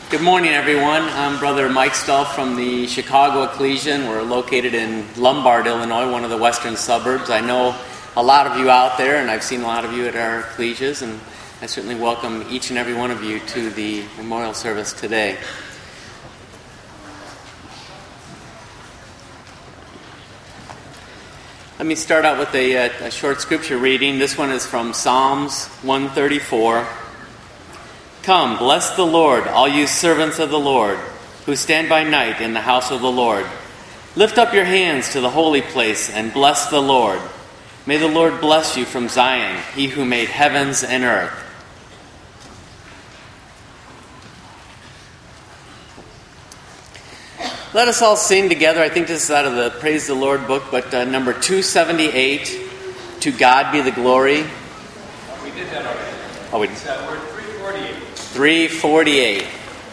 Good morning, everyone. I'm Brother Mike Stull from the Chicago Ecclesian. We're located in Lombard, Illinois, one of the western suburbs. I know a lot of you out there, and I've seen a lot of you at our ecclesias, and I certainly welcome each and every one of you to the memorial service today. Let me start out with a short scripture reading. This one is from Psalms 134. Come, bless the Lord, all you servants of the Lord, who stand by night in the house of the Lord. Lift up your hands to the holy place and bless the Lord. May the Lord bless you from Zion, he who made heavens and earth. Let us all sing together. I think this is out of the Praise the Lord book, but number 278, To God Be the Glory. We did that already. Oh, It's word 348. 348.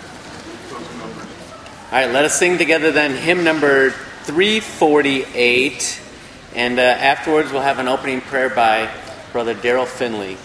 All right, let us sing together then hymn number 348. And afterwards we'll have an opening prayer by Brother Daryl Finley.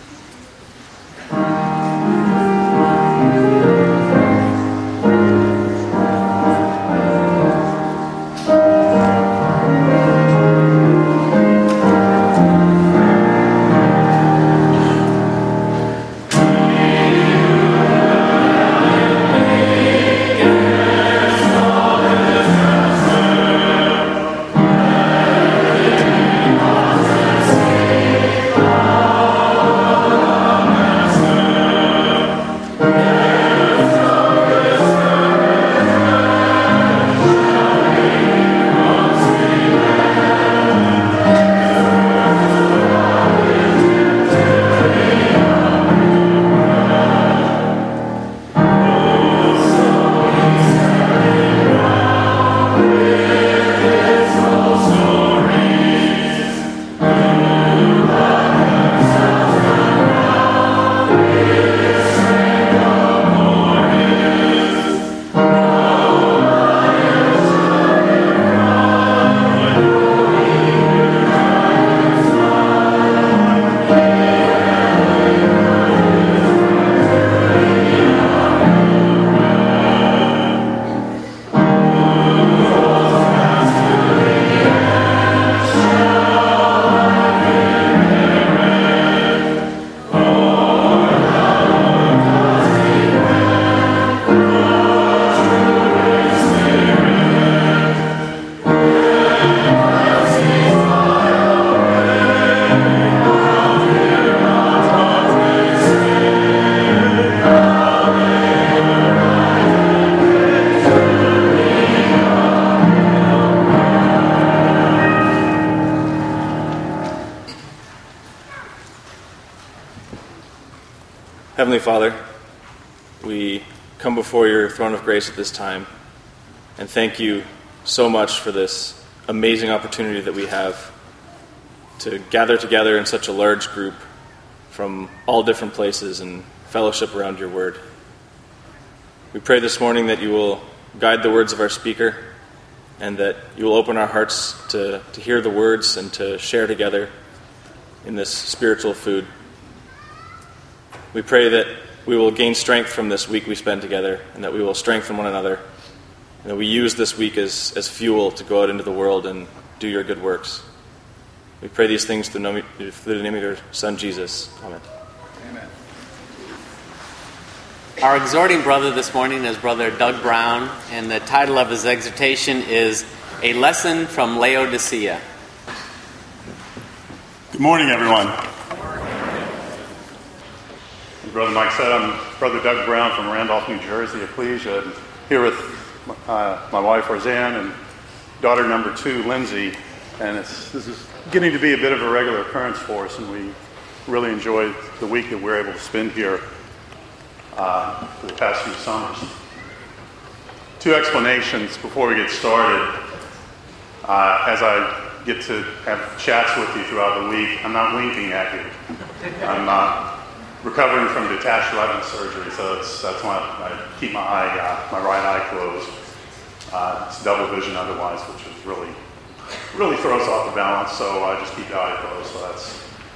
Heavenly Father, we come before your throne of grace at this time and thank you so much for this amazing opportunity that we have to gather together in such a large group from all different places and fellowship around your word. We pray this morning that you will guide the words of our speaker and that you will open our hearts to hear the words and to share together in this spiritual food. We pray that we will gain strength from this week we spend together and that we will strengthen one another and that we use this week as fuel to go out into the world and do your good works. We pray these things through the name of your Son, Jesus. Amen. Amen. Our exhorting brother this morning is Brother Doug Brown, and the title of his exhortation is A Lesson from Laodicea. Good morning, everyone. As Brother Mike said, I'm Brother Doug Brown from Randolph, New Jersey, Ecclesia, and here with my wife, Roseanne, and daughter number 2, Lindsay. And this is getting to be a bit of a regular occurrence for us, and we really enjoyed the week that we're able to spend here for the past few summers. 2 explanations before we get started. As I get to have chats with you throughout the week, I'm not winking at you. I'm recovering from detached retina surgery, so that's why I keep my right eye closed. It's double vision otherwise, which is really throws off the balance, so I just keep the eye closed. So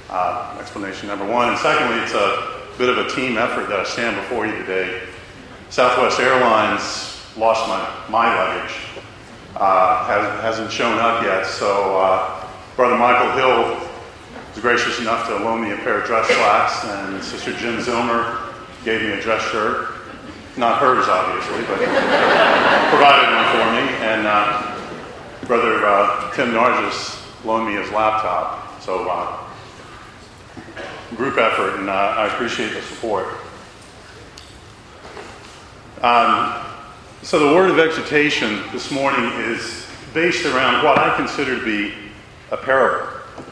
that's explanation number one. And secondly, it's a bit of a team effort that I stand before you today Southwest Airlines lost my luggage. Hasn't shown up yet, so Brother Michael Hill was gracious enough to loan me a pair of dress slacks, and Sister Jen Zilmer gave me a dress shirt. Not hers, obviously, but provided one for me. And Brother Tim Nargis loaned me his laptop. So group effort, and I appreciate the support. So the word of exhortation this morning is based around what I consider to be a parable.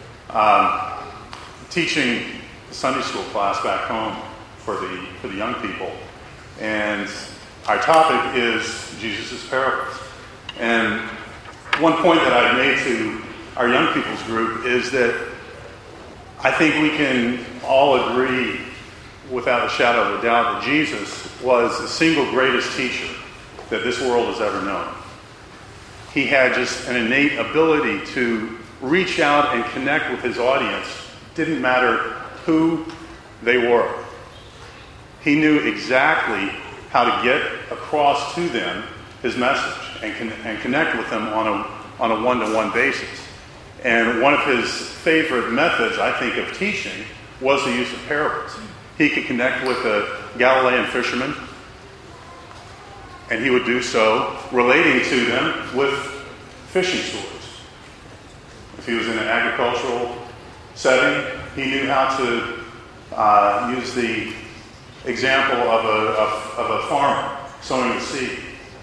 Teaching a Sunday school class back home for the young people, and our topic is Jesus' parables. And one point that I've made to our young people's group is that I think we can all agree without a shadow of a doubt that Jesus was the single greatest teacher that this world has ever known. He had just an innate ability to reach out and connect with his audience. Didn't matter who they were. He knew exactly how to get across to them his message and connect with them on a one-to-one basis. And one of his favorite methods, I think, of teaching was the use of parables. He could connect with a Galilean fisherman, and he would do so relating to them with fishing stories. If he was in an agricultural setting, he knew how to use the example of a farmer sowing the seed.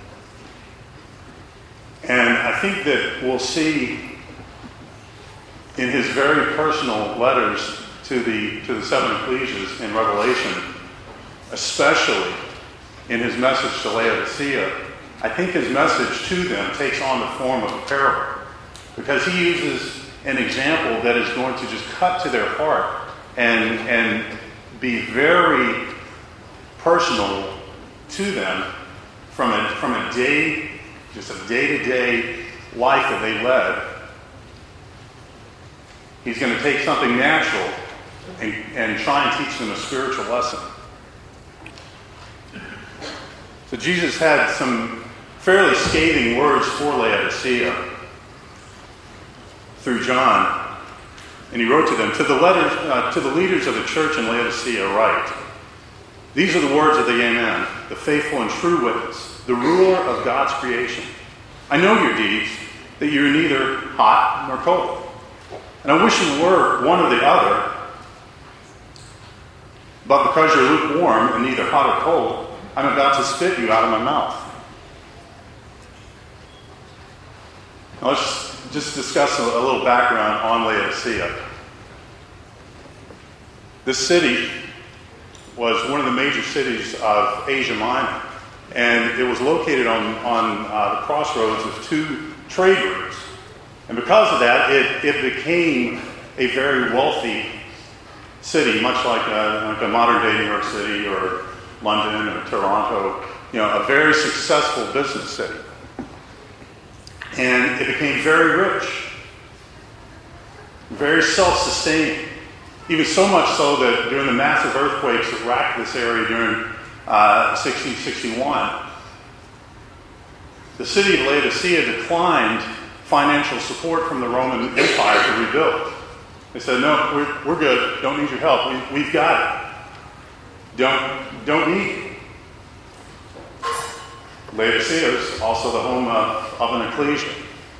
And I think that we'll see in his very personal letters to the seven ecclesias in Revelation, especially in his message to Laodicea, I think his message to them takes on the form of a parable, because he uses an example that is going to just cut to their heart and be very personal to them from a day, just a day-to-day life that they led. He's going to take something natural and try and teach them a spiritual lesson. So Jesus had some fairly scathing words for Laodicea through John, and he wrote to them, to the leaders of the church in Laodicea, write, these are the words of the Amen, the faithful and true witness, the ruler of God's creation. I know your deeds, that you are neither hot nor cold. And I wish you were one or the other, but because you're lukewarm and neither hot or cold, I'm about to spit you out of my mouth. Now let's just discuss a little background on Laodicea. This city was one of the major cities of Asia Minor, and it was located on the crossroads of two trade routes. And because of that, it became a very wealthy city, much like a modern-day New York City or London or Toronto, a very successful business city. And it became very rich, very self-sustaining, even so much so that during the massive earthquakes that racked this area during 1661, the city of Laodicea declined financial support from the Roman Empire to rebuild. They said, no, we're good. Don't need your help. We've got it. Don't need it. Laodicea is also the home of an ecclesia.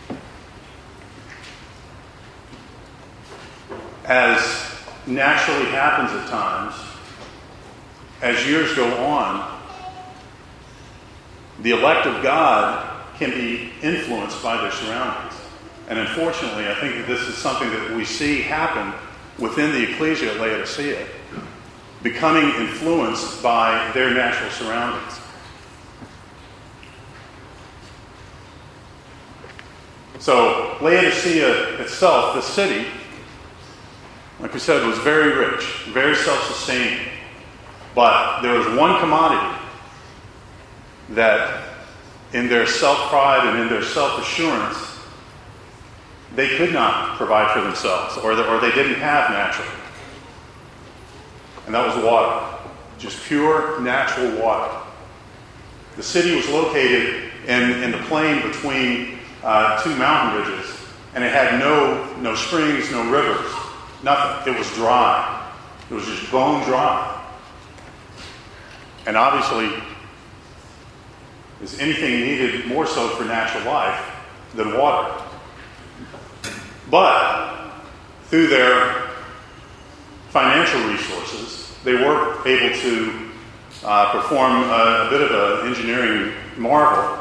As naturally happens at times, as years go on, the elect of God can be influenced by their surroundings. And unfortunately, I think that this is something that we see happen within the ecclesia at Laodicea, becoming influenced by their natural surroundings. So Laodicea itself, the city, like we said, was very rich, very self-sustaining. But there was one commodity that in their self-pride and in their self-assurance, they could not provide for themselves, or they didn't have naturally. And that was water. Just pure natural water. The city was located in the plain between two mountain ridges, and it had no springs, no rivers, nothing. It was dry. It was just bone dry. And obviously, is anything needed more so for natural life than water? But through their financial resources, they were able to perform a bit of an engineering marvel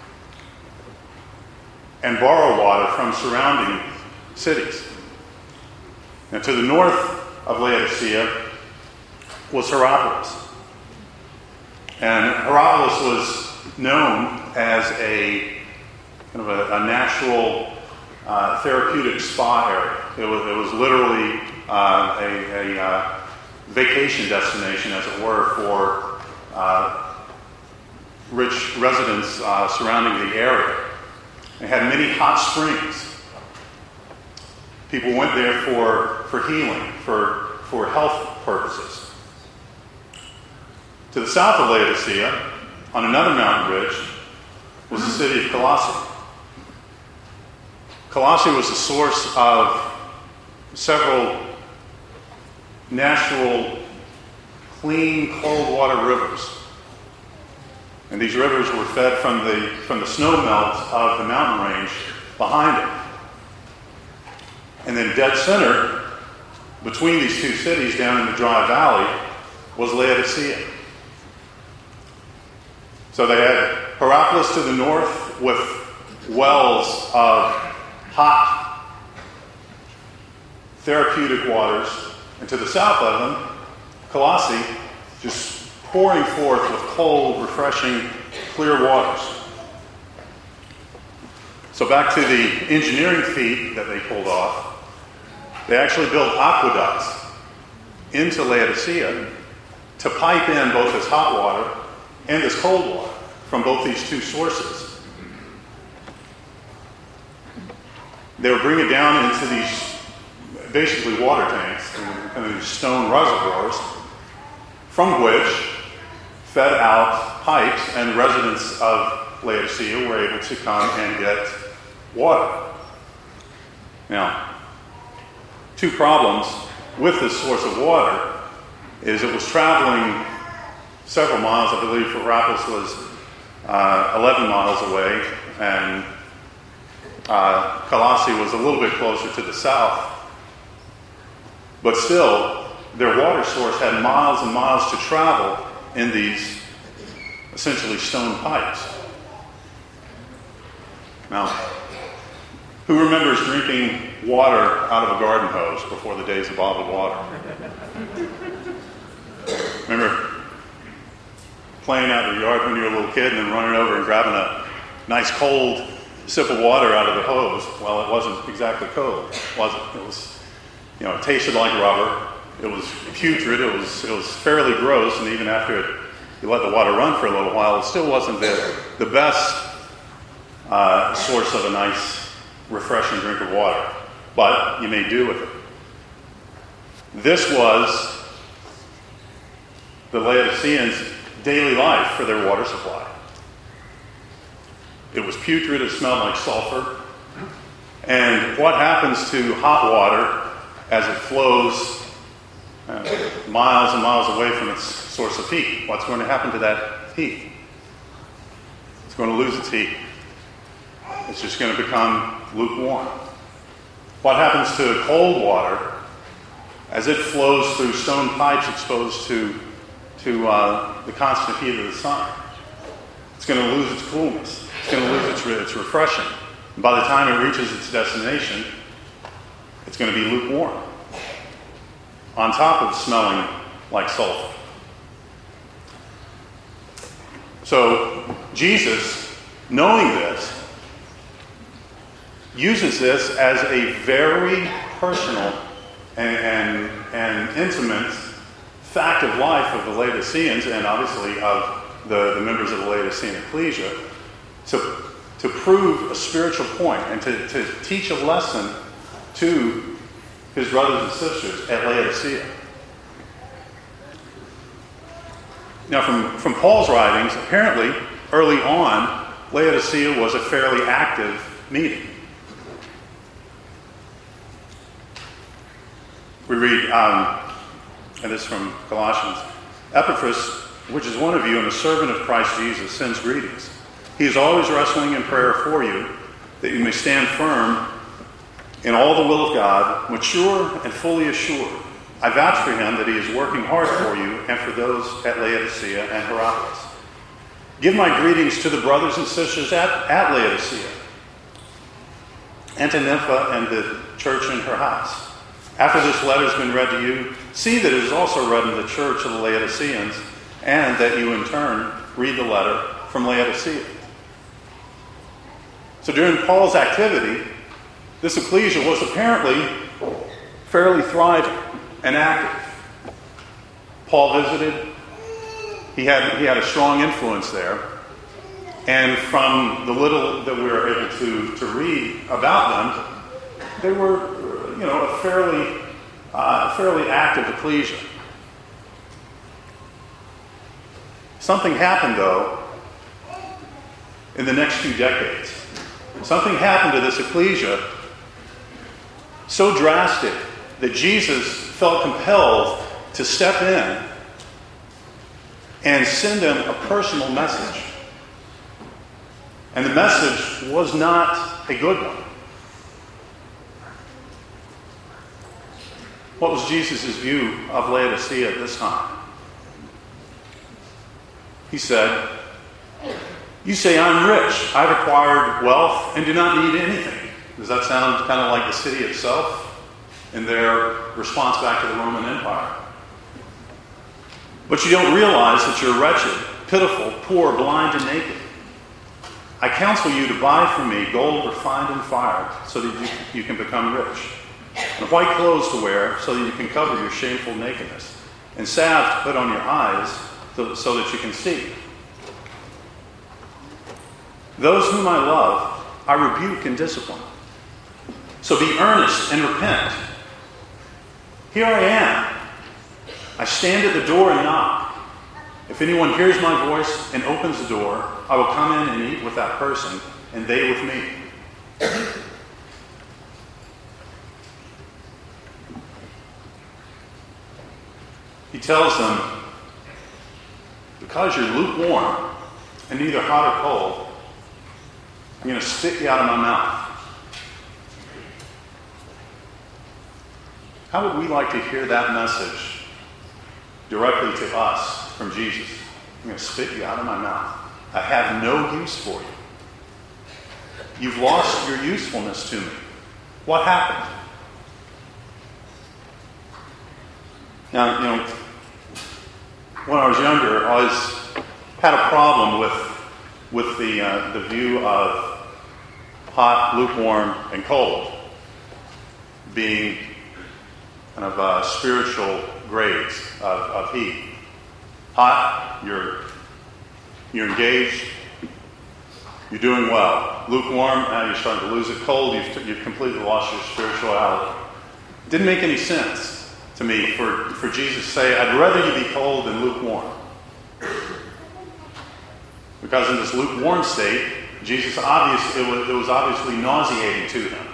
and borrow water from surrounding cities. Now, to the north of Laodicea was Hierapolis. And Hierapolis was known as a kind of a natural therapeutic spa area. It was literally a vacation destination, as it were, for rich residents surrounding the area. It had many hot springs. People went there for healing, for health purposes. To the south of Laodicea, on another mountain ridge, was the city of Colossae. Colossae was the source of several natural, clean, cold water rivers. And these rivers were fed from the snow melt of the mountain range behind it. And then dead center, between these two cities down in the dry valley, was Laodicea. So they had Hierapolis to the north with wells of hot, therapeutic waters, and to the south of them, Colossae, just pouring forth with cold, refreshing, clear waters. So back to the engineering feat that they pulled off, they actually built aqueducts into Laodicea to pipe in both this hot water and this cold water from both these two sources. They would bring it down into these basically water tanks and these stone reservoirs, from which fed out pipes, and residents of Laodicea were able to come and get water. Now, two problems with this source of water is it was traveling several miles. I believe Hierapolis was 11 miles away, and Colossae was a little bit closer to the south. But still, their water source had miles and miles to travel in these essentially stone pipes. Now, who remembers drinking water out of a garden hose before the days of bottled water? Remember playing out in the yard when you were a little kid and then running over and grabbing a nice cold sip of water out of the hose? Well, it wasn't exactly cold, was it? It was, it tasted like rubber. It was putrid. It was fairly gross, and even after you let the water run for a little while, it still wasn't the best source of a nice, refreshing drink of water. But you may do with it. This was the Laodiceans' daily life for their water supply. It was putrid. It smelled like sulfur. And what happens to hot water as it flows miles and miles away from its source of heat? What's going to happen to that heat? It's going to lose its heat. It's just going to become lukewarm. What happens to cold water as it flows through stone pipes exposed to the constant heat of the sun? It's going to lose its coolness. It's going to lose its refreshing. And by the time it reaches its destination, it's going to be lukewarm, on top of smelling like sulfur. So Jesus, knowing this, uses this as a very personal and intimate fact of life of the Laodiceans, and obviously of the members of the Laodicean ecclesia, to prove a spiritual point and to teach a lesson to his brothers and sisters at Laodicea. Now, from Paul's writings, apparently early on, Laodicea was a fairly active meeting. We read, and this is from Colossians, Epaphras, which is one of you and a servant of Christ Jesus, sends greetings. He is always wrestling in prayer for you, that you may stand firm in all the will of God, mature and fully assured. I vouch for him that he is working hard for you and for those at Laodicea and Hierapolis. Give my greetings to the brothers and sisters at Laodicea, and to Nympha and the church in her house. After this letter has been read to you, see that it is also read in the church of the Laodiceans, and that you in turn read the letter from Laodicea. So during Paul's activity, this ecclesia was apparently fairly thriving and active. Paul visited. He had a strong influence there. And from the little that we were able to read about them, they were, a fairly active ecclesia. Something happened, though, in the next few decades. Something happened to this ecclesia so drastic that Jesus felt compelled to step in and send them a personal message. And the message was not a good one. What was Jesus' view of Laodicea at this time? He said, "You say I'm rich. I've acquired wealth and do not need anything." Does that sound kind of like the city itself in their response back to the Roman Empire? "But you don't realize that you're wretched, pitiful, poor, blind, and naked. I counsel you to buy from me gold refined in fire so that you can become rich, and white clothes to wear so that you can cover your shameful nakedness, and salve to put on your eyes so that you can see. Those whom I love, I rebuke and discipline. So be earnest and repent. Here I am. I stand at the door and knock. If anyone hears my voice and opens the door, I will come in and eat with that person, and they with me." He tells them, because you're lukewarm and neither hot or cold, I'm going to spit you out of my mouth. How would we like to hear that message directly to us from Jesus? I'm going to spit you out of my mouth. I have no use for you. You've lost your usefulness to me. What happened? Now, when I was younger, I always had a problem with the view of hot, lukewarm, and cold being kind of spiritual grades of heat. Hot, you're engaged, you're doing well. Lukewarm, now you're starting to lose it. Cold, you've completely lost your spirituality. It didn't make any sense to me for Jesus to say, "I'd rather you be cold than lukewarm." Because in this lukewarm state, Jesus it was obviously nauseating to him.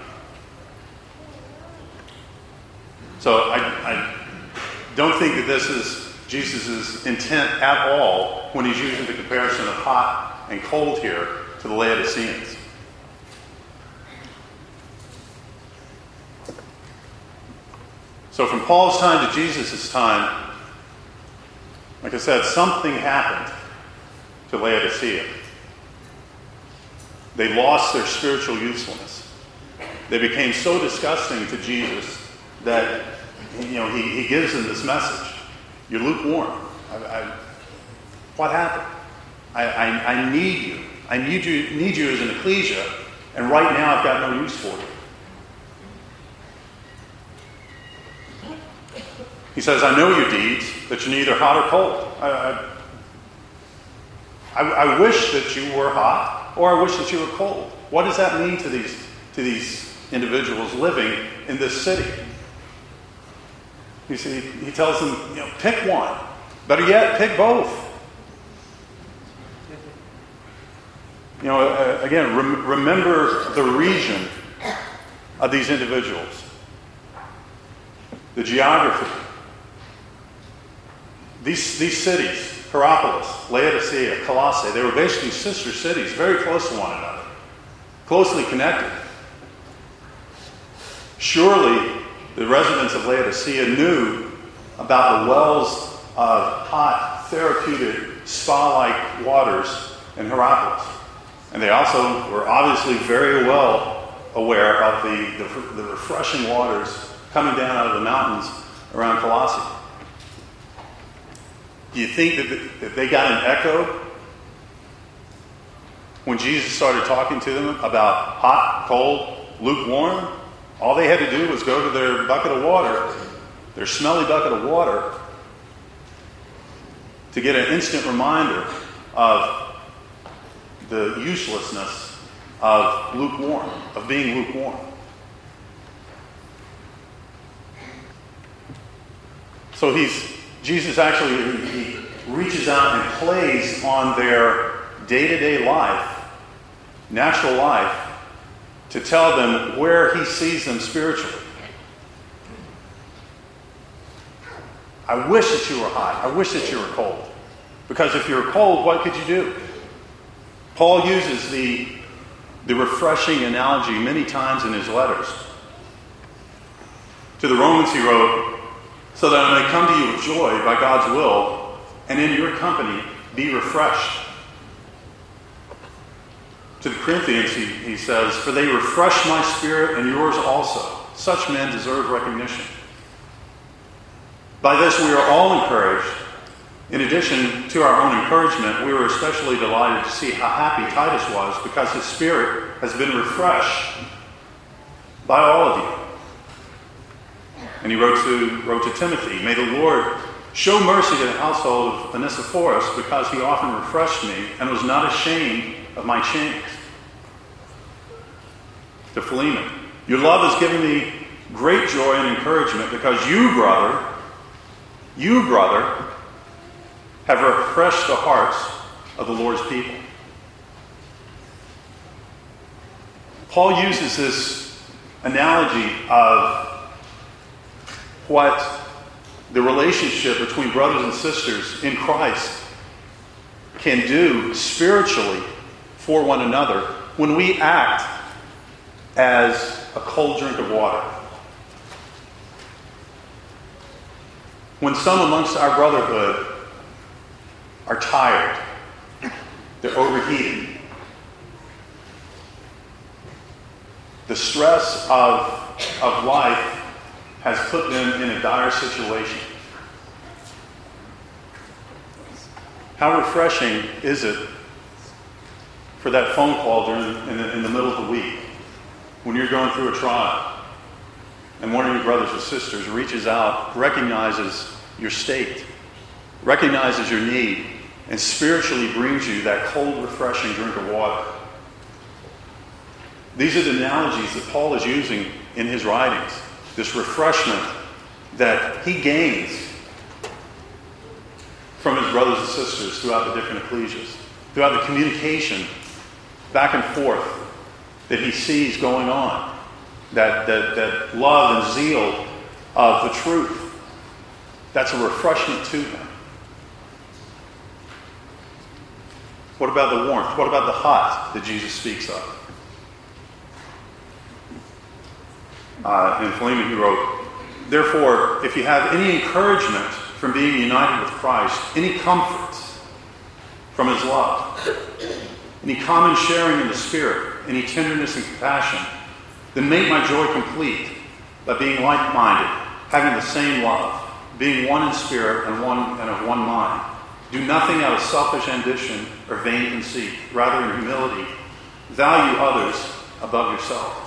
So I don't think that this is Jesus' intent at all when he's using the comparison of hot and cold here to the Laodiceans. So from Paul's time to Jesus' time, like I said, something happened to Laodicea. They lost their spiritual usefulness. They became so disgusting to Jesus that he gives them this message. You're lukewarm. What happened? I need you. I need you as an ecclesia, and right now I've got no use for you. He says, "I know your deeds, that you're neither hot or cold." I wish that you were hot, or I wish that you were cold. What does that mean to these individuals living in this city? You see, he tells them, pick one. Better yet, pick both. Again, remember the region of these individuals, the geography. These cities, Hierapolis, Laodicea, Colossae, they were basically sister cities, very close to one another, closely connected. Surely the residents of Laodicea knew about the wells of hot, therapeutic, spa-like waters in Hierapolis. And they also were obviously very well aware of the refreshing waters coming down out of the mountains around Colossae. Do you think that they got an echo when Jesus started talking to them about hot, cold, lukewarm? All they had to do was go to their bucket of water, their smelly bucket of water, to get an instant reminder of the uselessness of lukewarm, of being lukewarm. So Jesus actually he reaches out and plays on their day-to-day life, natural life, to tell them where he sees them spiritually. I wish that you were hot. I wish that you were cold. Because if you were cold, what could you do? Paul uses the refreshing analogy many times in his letters. To the Romans he wrote, so that I may come to you with joy by God's will, and in your company be refreshed. To the Corinthians he says, for they refresh my spirit and yours also. Such men deserve recognition. By this we are all encouraged. In addition to our own encouragement, we were especially delighted to see how happy Titus was because his spirit has been refreshed by all of you. And he wrote to Timothy, may the Lord show mercy to the household of Onesiphorus because he often refreshed me and was not ashamed of my chains. To Philemon, your love has given me great joy and encouragement because you, brother, have refreshed the hearts of the Lord's people. Paul uses this analogy of what the relationship between brothers and sisters in Christ can do spiritually for one another when we act as a cold drink of water. When some amongst our brotherhood are tired, they're overheated, the stress of life has put them in a dire situation. How refreshing is it for that phone call in the middle of the week when you're going through a trial and one of your brothers or sisters reaches out, recognizes your state, recognizes your need, and spiritually brings you that cold, refreshing drink of water. These are the analogies that Paul is using in his writings. This refreshment that he gains from his brothers and sisters throughout the different ecclesias, throughout the communication back and forth that he sees going on, that love and zeal of the truth. That's a refreshment to him. What about the warmth? What about the hot that Jesus speaks of? In Philemon he wrote, therefore, if you have any encouragement from being united with Christ, any comfort from his love, any common sharing in the Spirit, any tenderness and compassion, then make my joy complete by being like-minded, having the same love, being one in spirit and of one mind. Do nothing out of selfish ambition or vain conceit. Rather, in humility, value others above yourself.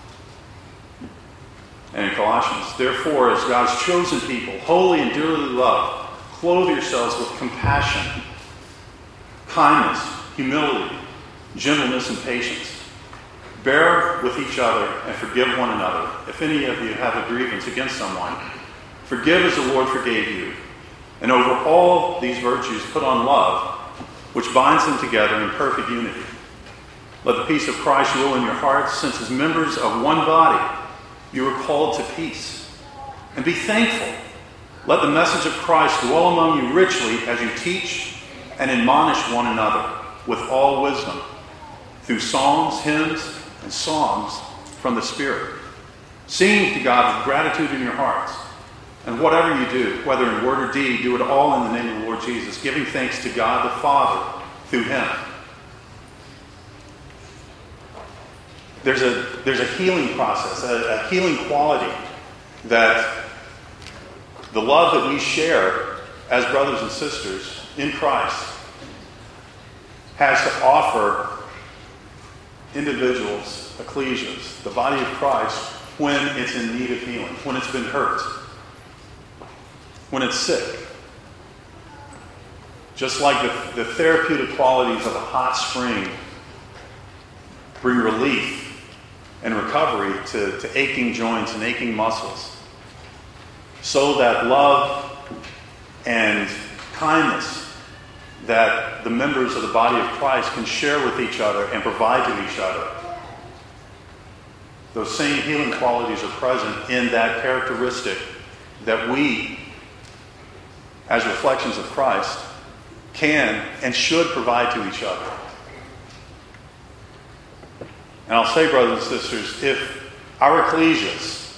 And in Colossians, therefore, as God's chosen people, holy and dearly loved, clothe yourselves with compassion, kindness, humility, gentleness, and patience. Bear with each other and forgive one another. If any of you have a grievance against someone, forgive as the Lord forgave you. And over all these virtues put on love, which binds them together in perfect unity. Let the peace of Christ rule in your hearts, since as members of one body you are called to peace. And be thankful. Let the message of Christ dwell among you richly as you teach and admonish one another with all wisdom, through psalms, hymns, and songs from the Spirit, singing to God with gratitude in your hearts. And whatever you do, whether in word or deed, do it all in the name of the Lord Jesus, giving thanks to God the Father through him. There's a healing process, a healing quality that the love that we share as brothers and sisters in Christ has to offer individuals, ecclesias, the body of Christ, when it's in need of healing, when it's been hurt, when it's sick. Just like the therapeutic qualities of a hot spring bring relief and recovery to aching joints and aching muscles, so that love and kindness that the members of the body of Christ can share with each other and provide to each other, those same healing qualities are present in that characteristic that we, as reflections of Christ, can and should provide to each other. And I'll say, brothers and sisters, if our ecclesias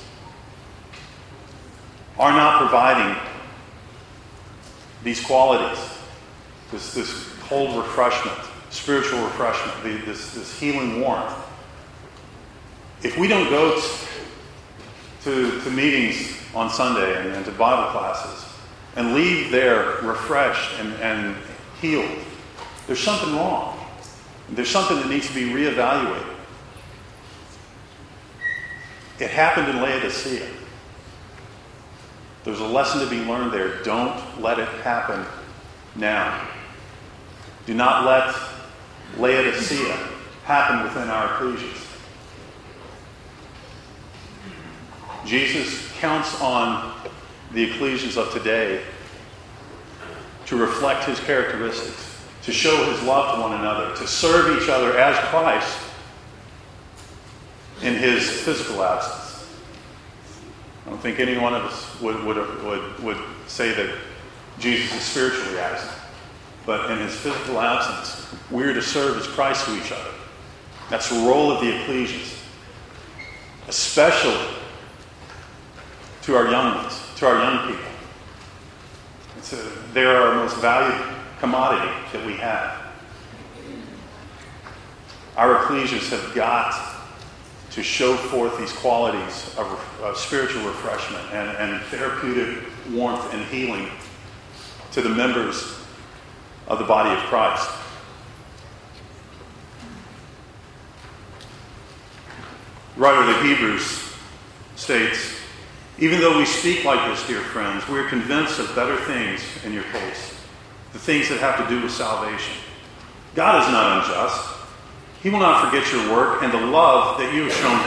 are not providing these qualities, this cold refreshment, spiritual refreshment, this healing warmth, if we don't go to meetings on Sunday and to Bible classes and leave there refreshed and healed, there's something wrong. There's something that needs to be reevaluated. It happened in Laodicea. There's a lesson to be learned there. Don't let it happen now. Do not let Laodicea happen within our ecclesias. Jesus counts on the ecclesias of today to reflect his characteristics, to show his love to one another, to serve each other as Christ in his physical absence. I don't think any one of us would say that Jesus is spiritually absent. But in his physical absence, we're to serve as Christ to each other. That's the role of the ecclesias. Especially to our young ones, to our young people. They are our most valued commodity that we have. Our ecclesias have got to show forth these qualities of spiritual refreshment and therapeutic warmth and healing to the members of the body of Christ. The writer of the Hebrews states, "Even though we speak like this, dear friends, we are convinced of better things in your case, the things that have to do with salvation. God is not unjust. He will not forget your work and the love that you have shown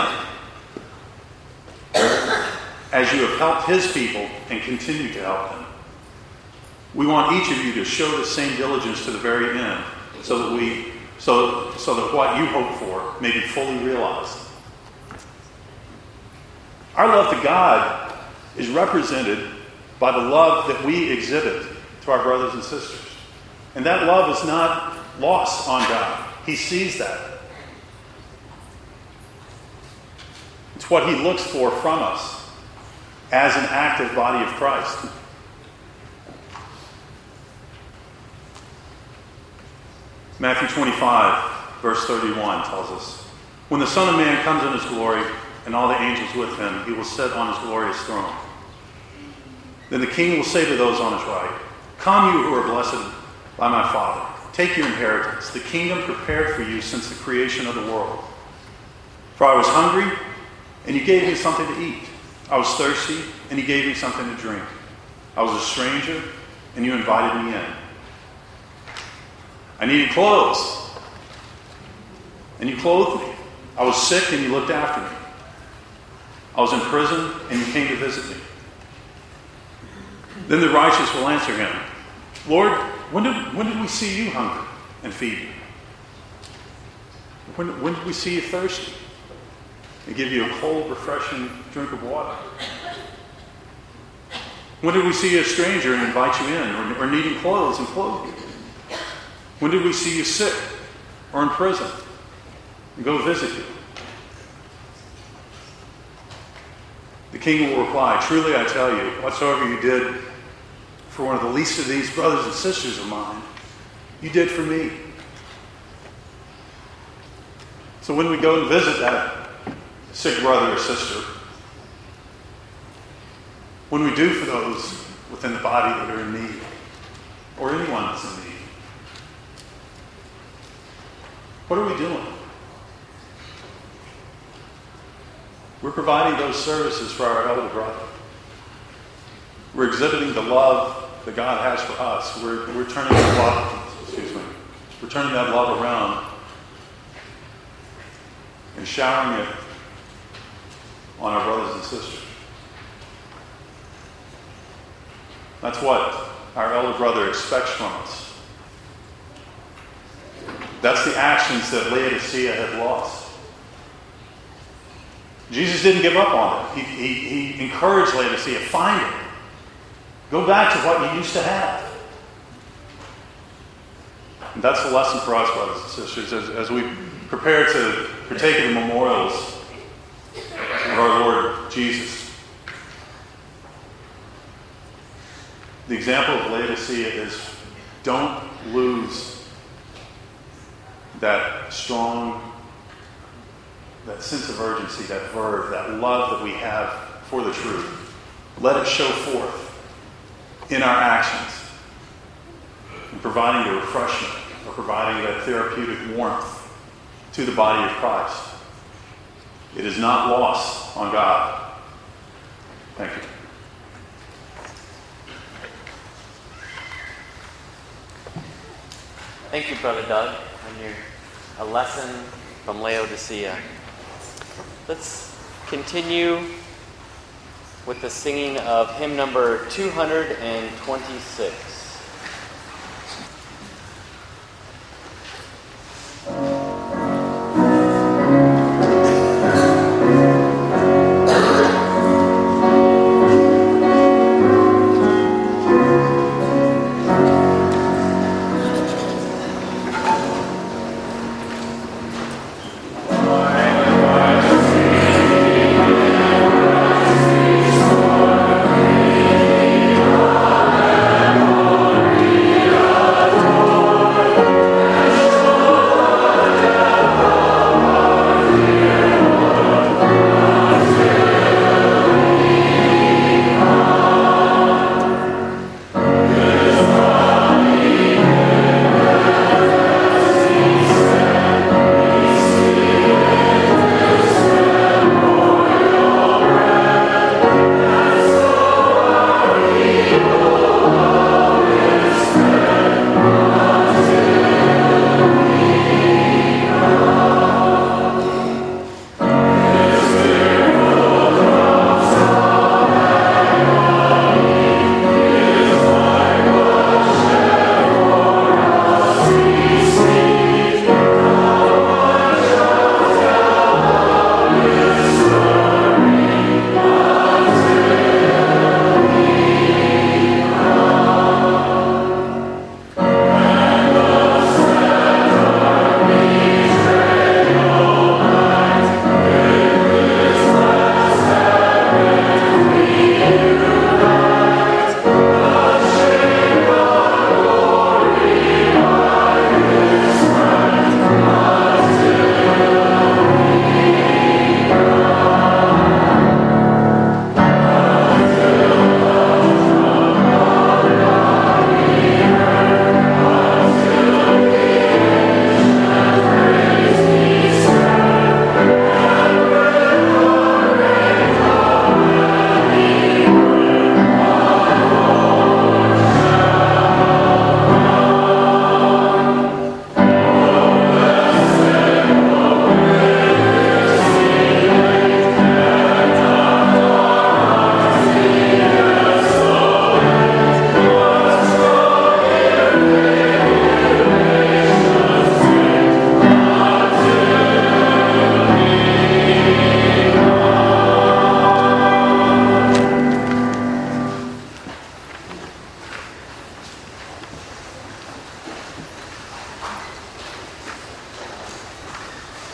him as you have helped his people and continue to help them. We want each of you to show the same diligence to the very end, so that what you hope for may be fully realized." Our love to God is represented by the love that we exhibit to our brothers and sisters. And that love is not lost on God. He sees that. It's what he looks for from us as an active body of Christ. Matthew 25, verse 31 tells us, "When the Son of Man comes in his glory, and all the angels with him, he will sit on his glorious throne. Then the king will say to those on his right, 'Come, you who are blessed by my Father. Take your inheritance, the kingdom prepared for you since the creation of the world. For I was hungry, and you gave me something to eat. I was thirsty, and you gave me something to drink. I was a stranger, and you invited me in. I needed clothes, and you clothed me. I was sick, and you looked after me. I was in prison, and you came to visit me.' Then the righteous will answer him, 'Lord, when did we see you hungry and feed you? When did we see you thirsty and give you a cold, refreshing drink of water? When did we see a stranger and invite you in, or needing clothes and clothe you? When did we see you sick or in prison and go visit you? The king will reply, truly I tell you, whatsoever you did for one of the least of these brothers and sisters of mine, you did for me. So when we go and visit that sick brother or sister, when we do for those within the body that are in need, or anyone that's in need, what are we doing? We're providing those services for our elder brother. We're exhibiting the love that God has for us. We're turning that love, we're turning that love around and showering it on our brothers and sisters. That's what our elder brother expects from us. That's the actions that Laodicea had lost. Jesus didn't give up on it. He encouraged Laodicea, find it. Go back to what you used to have. And that's the lesson for us, brothers and sisters, as we prepare to partake in the memorials of our Lord Jesus. The example of Laodicea is don't lose that strong, that sense of urgency, that verve, that love that we have for the truth. Let it show forth in our actions, in providing the refreshment or providing that therapeutic warmth to the body of Christ. It is not lost on God. Thank you. Thank you, Brother Doug, on a lesson from Laodicea. Let's continue with the singing of hymn number 226. Oh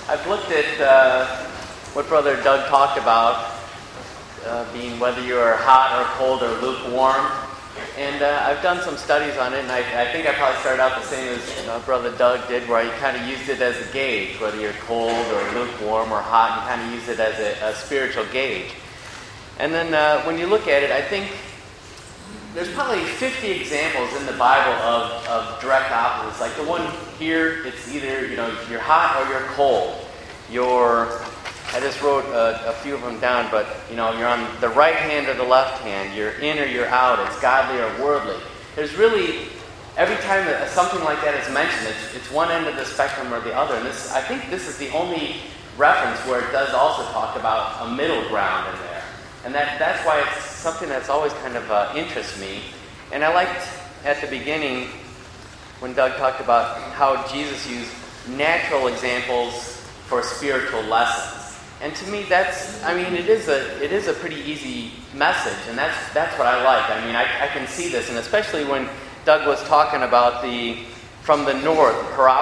I've looked at what Brother Doug talked about, being whether you are hot or cold or lukewarm. And I've done some studies on it, and I think I probably started out the same as Brother Doug did, where he kind of used it as a gauge, whether you're cold or lukewarm or hot, you kind of use it as a spiritual gauge. And then when you look at it, I think there's probably 50 examples in the Bible of direct opposites. Like the one here, it's either you're hot or you're cold. I just wrote a few of them down, but you're on the right hand or the left hand. You're in or you're out. It's godly or worldly. There's really, every time that something like that is mentioned, it's one end of the spectrum or the other. And I think this is the only reference where it does also talk about a middle ground in there. And that's why it's something that's always kind of interests me. And I liked at the beginning when Doug talked about how Jesus used natural examples for spiritual lessons. And to me, it is a pretty easy message, and that's what I like. I mean, I can see this, and especially when Doug was talking about from the north,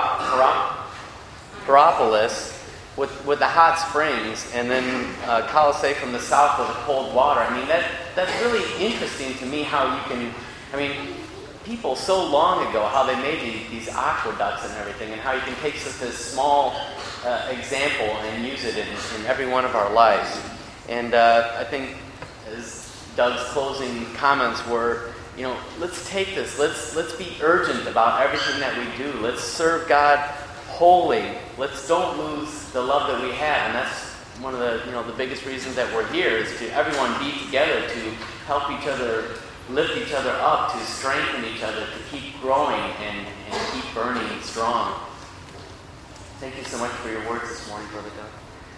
Hierapolis, with the hot springs, and then Colossae from the south with the cold water. I mean, that's really interesting to me how you can. I mean, people so long ago, how they made these aqueducts and everything, and how you can take such a small example and use it in every one of our lives. And I think, as Doug's closing comments were, let's take this. Let's be urgent about everything that we do. Let's serve God wholly. Let's don't lose the love that we have. And that's one of the biggest reasons that we're here, is to everyone be together to help each other, lift each other up, to strengthen each other, to keep growing and keep burning strong. Thank you so much for your words this morning, Brother Doug.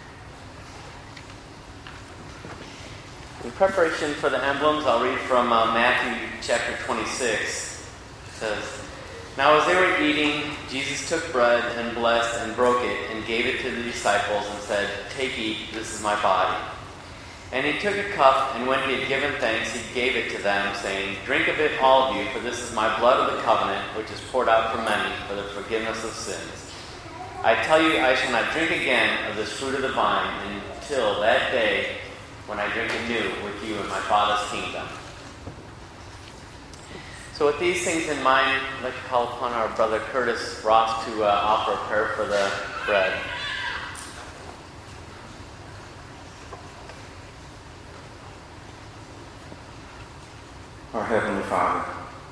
In preparation for the emblems, I'll read from Matthew chapter 26. It says, "Now as they were eating, Jesus took bread and blessed and broke it and gave it to the disciples and said, 'Take, eat, this is my body.' And he took a cup, and when he had given thanks, he gave it to them, saying, 'Drink of it, all of you, for this is my blood of the covenant, which is poured out for many for the forgiveness of sins. I tell you, I shall not drink again of this fruit of the vine until that day when I drink anew with you in my Father's kingdom.'" So with these things in mind, I'd like to call upon our brother Curtis Ross to offer a prayer for the bread. Our Heavenly Father,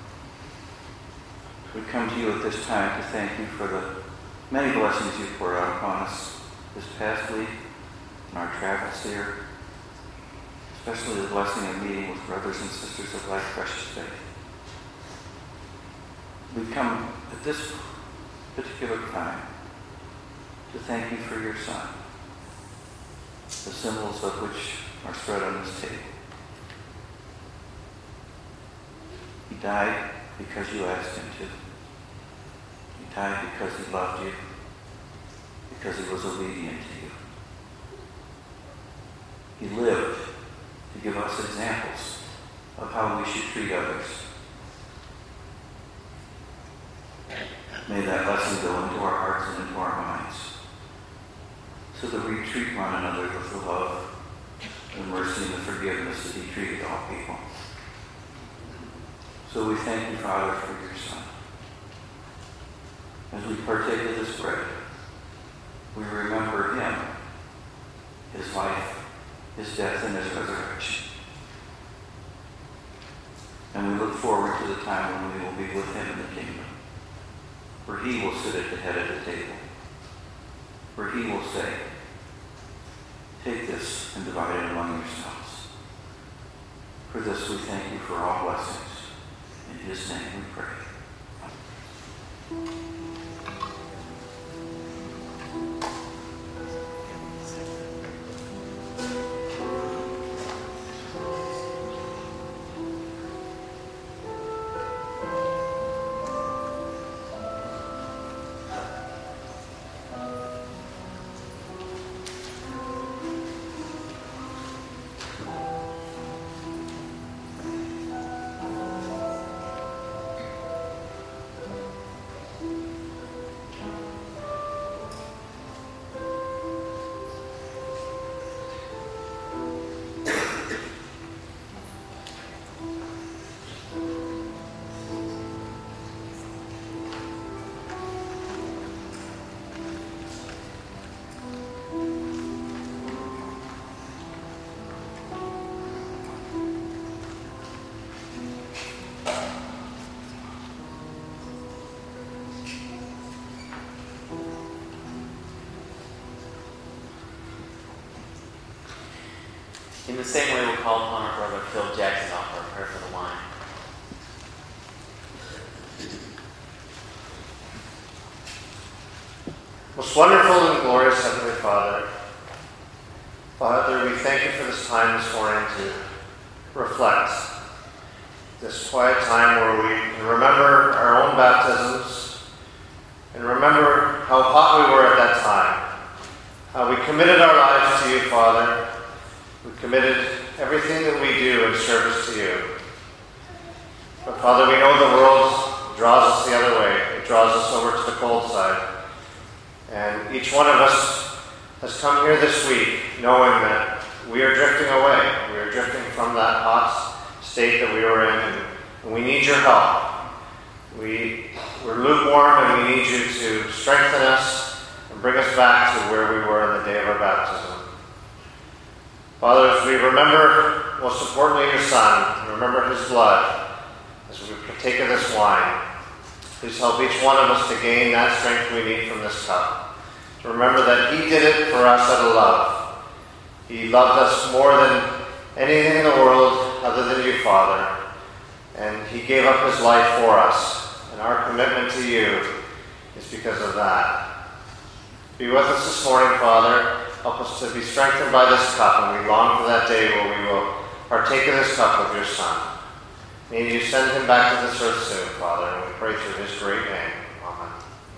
we come to you at this time to thank you for the many blessings you've poured out upon us this past week in our travels here, especially the blessing of meeting with brothers and sisters of like precious faith. We've come at this particular time to thank you for your Son, the symbols of which are spread on this table. He died because you asked him to. He died because he loved you, because he was obedient to you. He lived to give us examples of how we should treat others. May that lesson go into our hearts and into our minds, so that we treat one another with the love, the mercy, and the forgiveness that he treated all people. So we thank you, Father, for your Son. As we partake of this bread, we remember him, his life, his death, and his resurrection. And we look forward to the time when we will be with him in the kingdom, where he will sit at the head of the table, where he will say, "Take this and divide it among yourselves." For this we thank you for all blessings. In his name we pray. In the same way, we'll call upon our brother Phil Jackson to offer a prayer for the wine. Most wonderful and glorious Heavenly Father, Father, we thank you for this time this morning to reflect. This quiet time where we can remember our own baptisms and remember how hot we were at that time. How we committed our lives to you, Father. We committed everything that we do in service to you. But Father, we know the world draws us the other way. It draws us over to the cold side. And each one of us has come here this week knowing that we are drifting away. We are drifting from that hot state that we were in, and we need your help. We're lukewarm, and we need you to strengthen us and bring us back to where we were in the day of our baptism. Father, as we remember, most importantly, your Son, and remember his blood, as we partake of this wine, please help each one of us to gain that strength we need from this cup. To remember that he did it for us out of love. He loved us more than anything in the world other than you, Father. And he gave up his life for us. And our commitment to you is because of that. Be with us this morning, Father. Help us to be strengthened by this cup. And we long for that day where we will partake of this cup with your Son. May you send him back to this earth soon, Father. And we pray through his great name. Amen.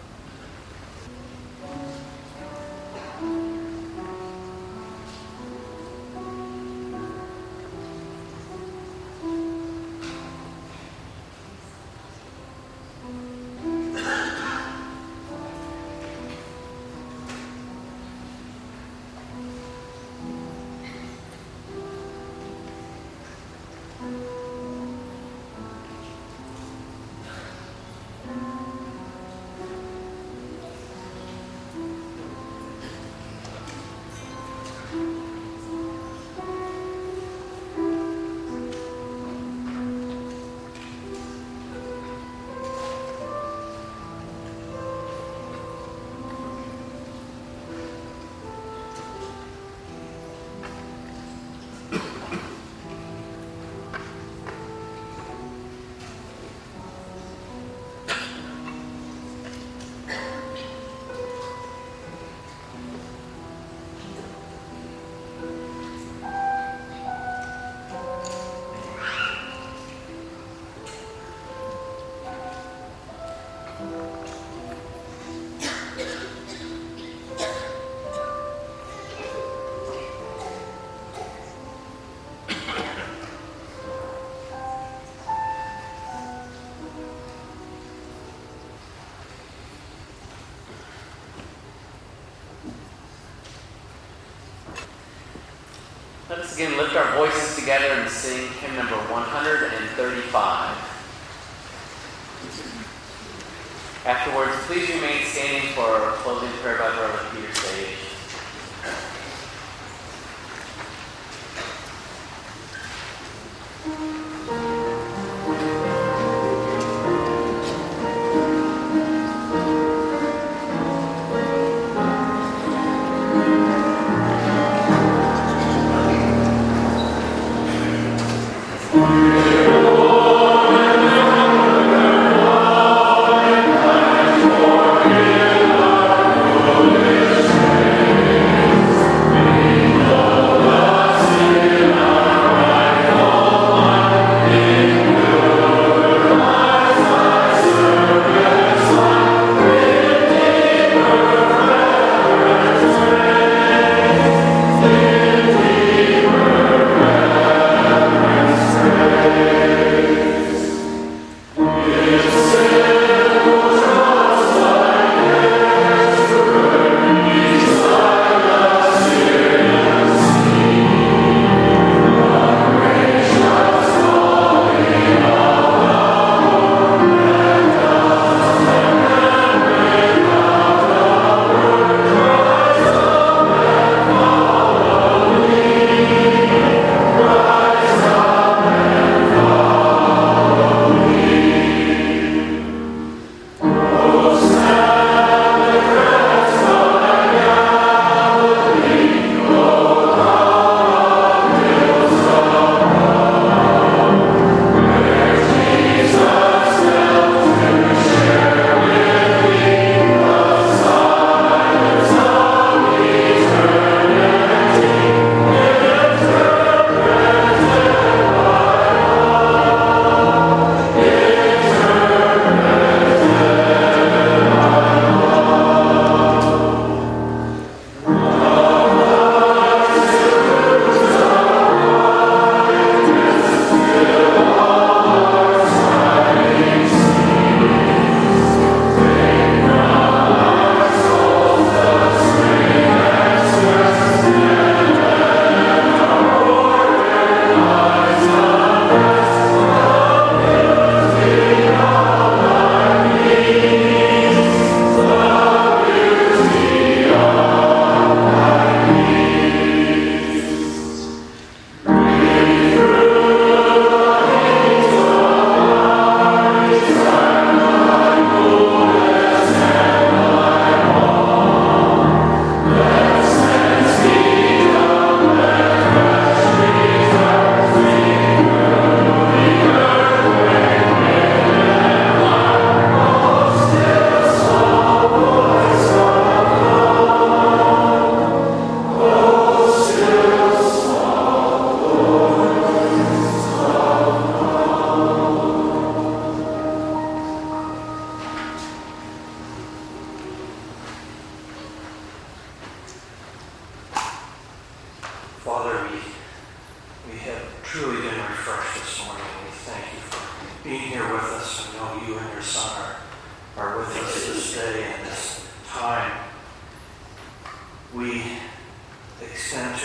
Let us again lift our voices together and sing hymn number 135. Afterwards, please remain standing for our closing prayer by Brother Peter Sage. Amen.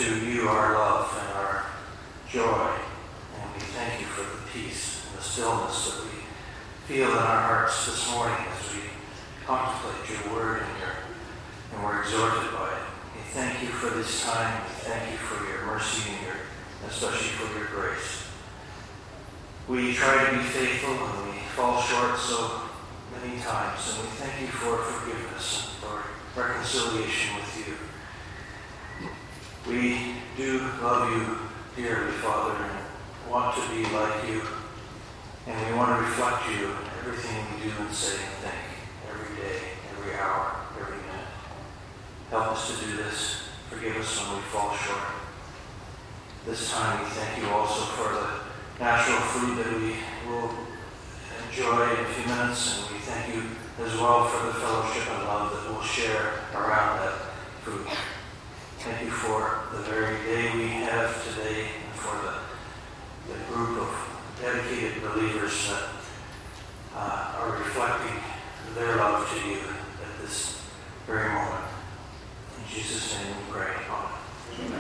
to you our love and our joy, and we thank you for the peace and the stillness that we feel in our hearts this morning as we contemplate your word and we're exhorted by it. We thank you for this time. We thank you for your mercy and especially for your grace. We try to be faithful and we fall short so many times, and we thank you for forgiveness and for reconciliation with you. We do love you dearly, Father, and want to be like you, and we want to reflect you in everything we do and say and think, every day, every hour, every minute. Help us to do this. Forgive us when we fall short. This time we thank you also for the natural food that we will enjoy in a few minutes, and we thank you as well for the fellowship and love that we'll share around that food. Thank you for the very day we have today and for the group of dedicated believers that are reflecting their love to you at this very moment. In Jesus' name we pray. Amen.